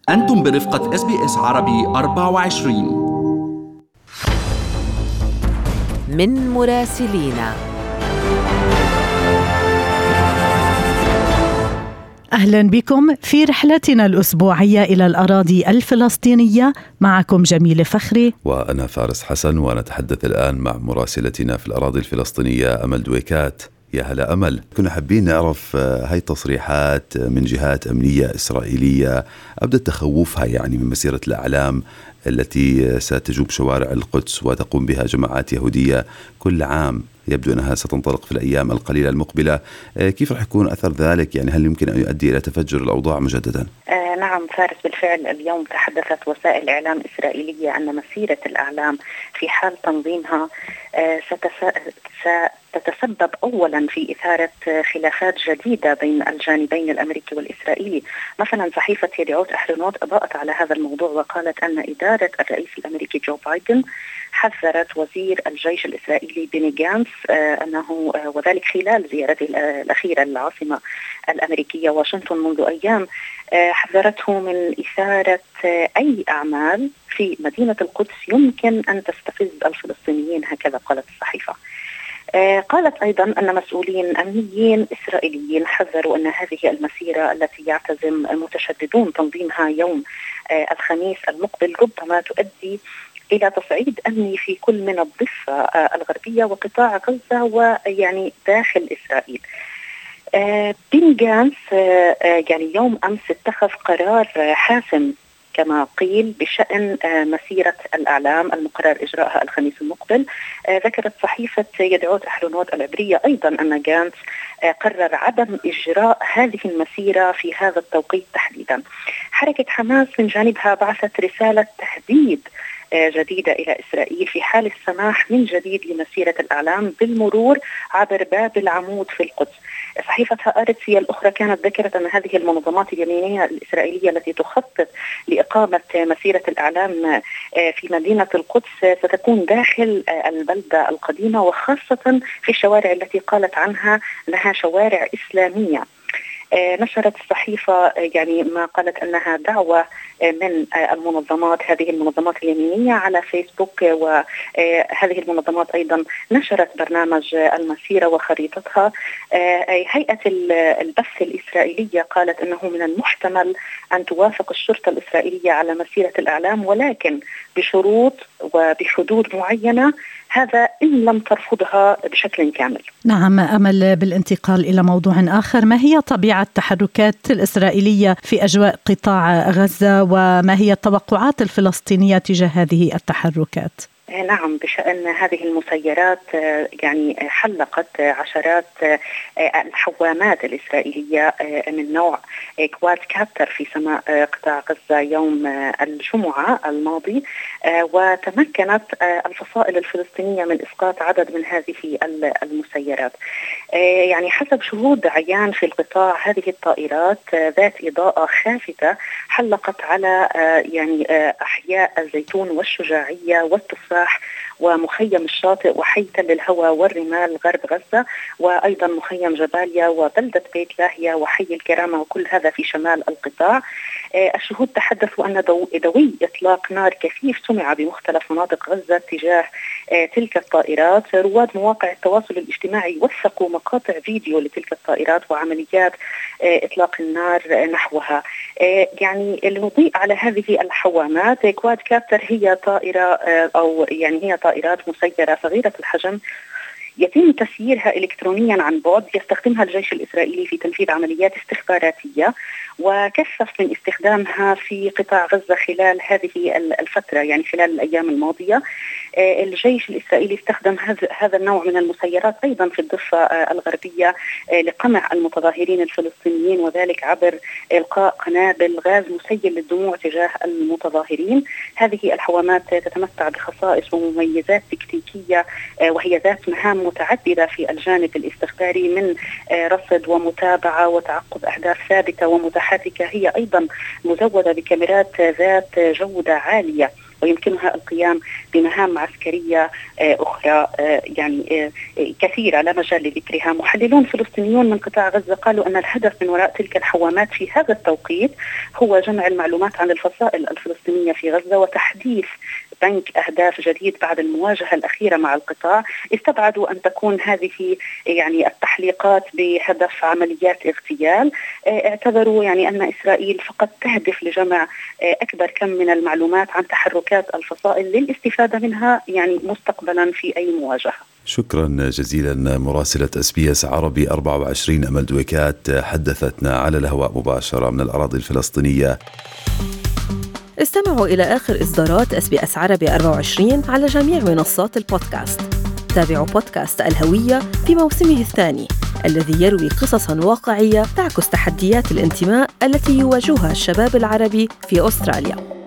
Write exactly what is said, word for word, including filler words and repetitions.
أنتم برفقة إس بي إس عربي أربعة وعشرين. من مراسلينا. أهلا بكم في رحلتنا الأسبوعية إلى الأراضي الفلسطينية. معكم جميلة فخري وأنا فارس حسن، ونتحدث الآن مع مراسلتنا في الأراضي الفلسطينية أمل دويكات. يا هلا أمل، كنا حابين نعرف هاي التصريحات من جهات أمنية إسرائيلية أبدت تخوفها يعني من مسيرة الأعلام التي ستجوب شوارع القدس وتقوم بها جماعات يهودية كل عام. يبدو أنها ستنطلق في الأيام القليلة المقبلة. كيف رح يكون أثر ذلك؟ يعني هل يمكن أن يؤدي إلى تفجر الأوضاع مجددا؟ آه نعم فارس، بالفعل اليوم تحدثت وسائل إعلام إسرائيلية أن مسيرة الأعلام في حال تنظيمها آه ستس... ستتسبب أولا في إثارة خلافات جديدة بين الجانبين الأمريكي والإسرائيلي. مثلا صحيفة يدعوت أحرنوت أضاءت على هذا الموضوع وقالت أن إدارة الرئيس الأمريكي جو بايدن حذرت وزير الجيش الإسرائيلي بيني جانس آه أنه آه وذلك خلال زيارته الأخيرة للعاصمة الأمريكية واشنطن منذ أيام، آه حذرته من إثارة آه أي أعمال في مدينة القدس يمكن أن تستفز الفلسطينيين، هكذا قالت الصحيفة. آه قالت أيضا أن مسؤولين أمنيين إسرائيليين حذروا أن هذه المسيرة التي يعتزم المتشددون تنظيمها يوم آه الخميس المقبل ربما تؤدي إلى تصعيد أمني في كل من الضفة الغربية وقطاع غزة ويعني داخل إسرائيل. بن جانس يعني يوم أمس اتخذ قرار حاسم كما قيل بشأن مسيرة الأعلام المقرر إجراءها الخميس المقبل. ذكرت صحيفة يدعوت أحرنوت العبرية أيضا أن جانس قرر عدم إجراء هذه المسيرة في هذا التوقيت تحديدا. حركة حماس من جانبها بعثت رسالة تهديد جديدة إلى إسرائيل في حال السماح من جديد لمسيرة الأعلام بالمرور عبر باب العمود في القدس. صحيفة هآرتس هي الأخرى كانت ذكرت أن هذه المنظمات اليمينية الإسرائيلية التي تخطط لإقامة مسيرة الأعلام في مدينة القدس ستكون داخل البلدة القديمة، وخاصة في الشوارع التي قالت عنها أنها شوارع إسلامية. نشرت الصحيفة يعني ما قالت أنها دعوة من المنظمات هذه المنظمات اليمينية على فيسبوك، وهذه المنظمات أيضا نشرت برنامج المسيرة وخريطتها. هيئة البث الإسرائيلية قالت أنه من المحتمل أن توافق الشرطة الإسرائيلية على مسيرة الأعلام، ولكن بشروط وبحدود معينة، هذا إن لم ترفضها بشكل كامل. نعم أمل، بالانتقال إلى موضوع آخر، ما هي طبيعة التحركات الإسرائيلية في أجواء قطاع غزة، وما هي التوقعات الفلسطينية تجاه هذه التحركات؟ نعم، بشأن هذه المسيرات يعني حلقت عشرات الحوامات الإسرائيلية من نوع كواد كابتر في سماء قطاع غزة يوم الجمعة الماضي، وتمكنت الفصائل الفلسطينية من إسقاط عدد من هذه المسيرات. يعني حسب شهود عيان في القطاع، هذه الطائرات ذات إضاءة خافتة حلقت على يعني أحياء الزيتون والشجاعية والتفاح ومخيم الشاطئ وحي تل الهوى والرمال غرب غزة، وأيضا مخيم جباليا وبلدة بيت لاهيا وحي الكرامة، وكل هذا في شمال القطاع. الشهود تحدثوا أن دوي إطلاق نار كثيف سمع بمختلف مناطق غزة تجاه تلك الطائرات. رواد مواقع التواصل الاجتماعي وثقوا مقاطع فيديو لتلك الطائرات وعمليات إطلاق النار نحوها. يعني لنضيء على هذه الحوامات، كواد كابتر هي طائرة أو يعني هي طائرات مسيرة صغيرة الحجم يتم تسييرها إلكترونيا عن بعد، يستخدمها الجيش الإسرائيلي في تنفيذ عمليات استخباراتية، وكثف من استخدامها في قطاع غزة خلال هذه الفترة، يعني خلال الأيام الماضية. الجيش الإسرائيلي استخدم هذا النوع من المسيرات أيضا في الضفة الغربية لقمع المتظاهرين الفلسطينيين، وذلك عبر إلقاء قنابل غاز مسيل للدموع تجاه المتظاهرين. هذه الحوامات تتمتع بخصائص ومميزات تكتيكية، وهي ذات مهام متعددة في الجانب الاستخباري، من رصد ومتابعة وتعقب أهداف ثابتة ومتحركة. هي أيضا مزودة بكاميرات ذات جودة عالية ويمكنها القيام بمهام عسكرية أخرى يعني كثيرة لا مجال لذكرها. محللون فلسطينيون من قطاع غزة قالوا أن الهدف من وراء تلك الحوامات في هذا التوقيت هو جمع المعلومات عن الفصائل الفلسطينية في غزة وتحديث بنك أهداف جديد بعد المواجهة الأخيرة مع القطاع. استبعدوا أن تكون هذه يعني التحليقات بهدف عمليات اغتيال. اعتبروا يعني أن إسرائيل فقط تهدف لجمع أكبر كم من المعلومات عن تحركات الفصائل للاستفادة منها يعني مستقبلا في أي مواجهة. شكرا جزيلا مراسلة اس بي اس عربي أربعة وعشرين أمل دويكات حدثتنا على الهواء مباشرة من الأراضي الفلسطينية. استمعوا إلى آخر إصدارات اس بي اس عربي أربعة وعشرين على جميع منصات البودكاست. تابعوا بودكاست الهوية في موسمه الثاني الذي يروي قصصاً واقعية تعكس تحديات الانتماء التي يواجهها الشباب العربي في أستراليا.